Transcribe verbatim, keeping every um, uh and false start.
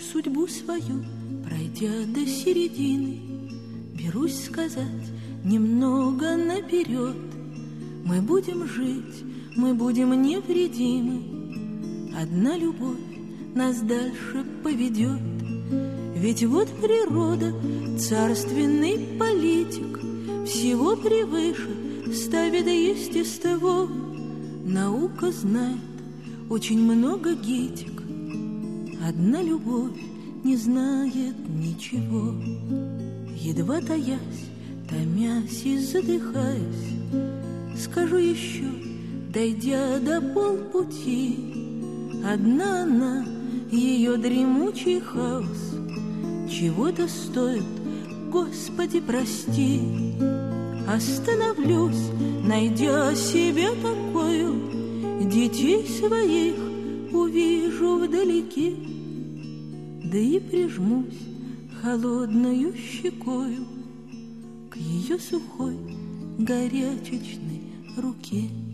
судьбу свою, пройдя до середины, берусь сказать немного наперед: мы будем жить, мы будем невредимы. Одна любовь нас дальше поведет. Ведь вот природа, царственный политик, всего превыше ставит естество. Наука знает очень много гитик, одна любовь не знает ничего. Едва таясь, томясь и задыхаясь, скажу еще, дойдя до полпути: одна она, ее дремучий хаос, чего-то стоит, Господи, прости. Остановлюсь, найдя себе такую, детей своих увижу вдалеке, да и прижмусь холодною щекою к ее сухой горячечной руке.